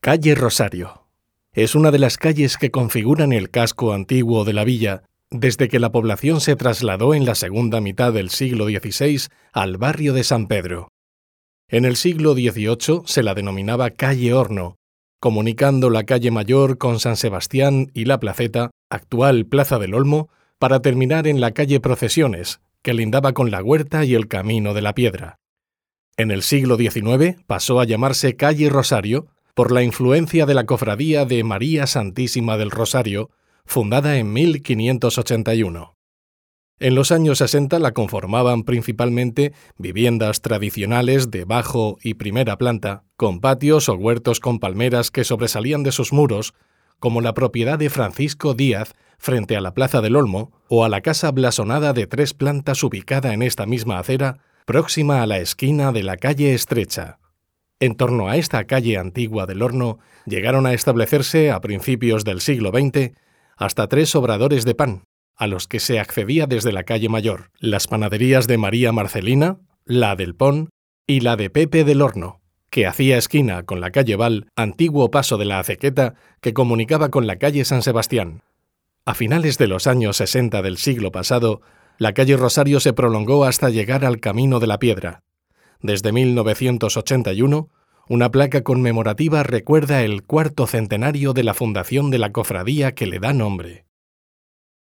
Calle Rosario. Es una de las calles que configuran el casco antiguo de la villa, desde que la población se trasladó en la segunda mitad del siglo XVI al barrio de San Pedro. En el siglo XVIII se la denominaba Calle Horno, comunicando la calle Mayor con San Sebastián y la Placeta, actual Plaza del Olmo, para terminar en la calle Procesiones, que lindaba con la Huerta y el Camino de la Piedra. En el siglo XIX pasó a llamarse Calle Rosario por la influencia de la Cofradía de María Santísima del Rosario, fundada en 1581. En los años 60 la conformaban principalmente viviendas tradicionales de bajo y primera planta, con patios o huertos con palmeras que sobresalían de sus muros, como la propiedad de Francisco Díaz frente a la Plaza del Olmo, o a la casa blasonada de 3 plantas ubicada en esta misma acera, próxima a la esquina de la calle Estrecha. En torno a esta calle antigua del Horno llegaron a establecerse, a principios del siglo XX, hasta 3 obradores de pan, a los que se accedía desde la calle Mayor: las panaderías de María Marcelina, la del Pon y la de Pepe del Horno, que hacía esquina con la calle Val, antiguo paso de la acequeta que comunicaba con la calle San Sebastián. A finales de los años 60 del siglo pasado, la calle Rosario se prolongó hasta llegar al Camino de la Piedra. Desde 1981, una placa conmemorativa recuerda el 4º centenario de la fundación de la cofradía que le da nombre.